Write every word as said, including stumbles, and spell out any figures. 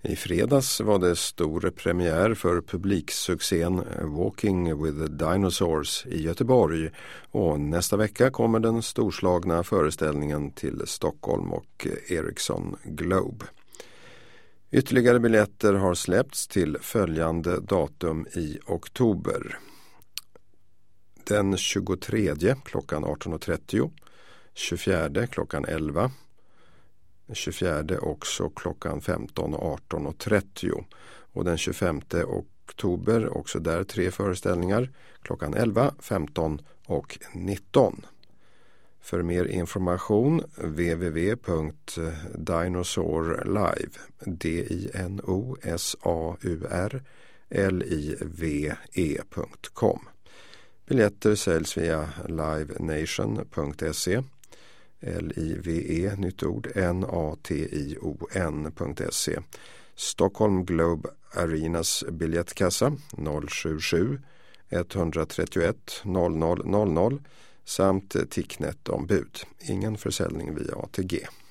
I fredags var det stor premiär för publiksuccén Walking with the Dinosaurs i Göteborg och nästa vecka kommer den storslagna föreställningen till Stockholm och Ericsson Globe. Ytterligare biljetter har släppts till följande datum i oktober. Den tjugotredje klockan arton och trettio, tjugofjärde klockan elva, tjugofjärde också klockan femton, arton och trettio och den tjugofemte oktober också där tre föreställningar klockan elva, femton och nitton. För mer information w w w punkt dinosaurlive d i n o s a u r l i v e punkt com. Biljetter säljs via livenation punkt se, L I V E, nytt ord, N A T I O N punkt se. Stockholm Globe Arenas biljettkassa noll sju sju, ett tre ett, noll noll noll noll samt Ticknet ombud. Ingen försäljning via A T G.